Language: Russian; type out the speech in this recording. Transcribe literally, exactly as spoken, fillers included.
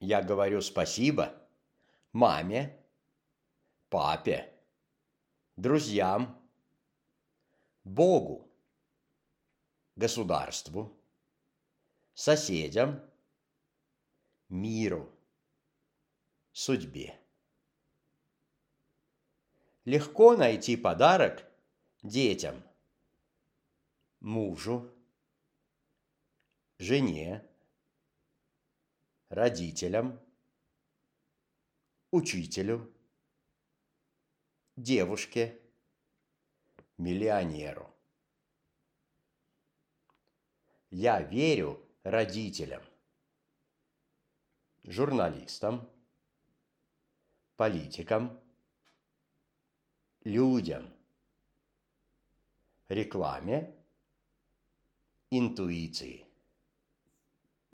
Я говорю спасибо маме, папе, друзьям, Богу, государству, соседям, миру, судьбе. Легко найти подарок детям, мужу, жене, родителям, учителю, девушке, миллионеру. Я верю родителям, журналистам, политикам, людям, рекламе, интуиции.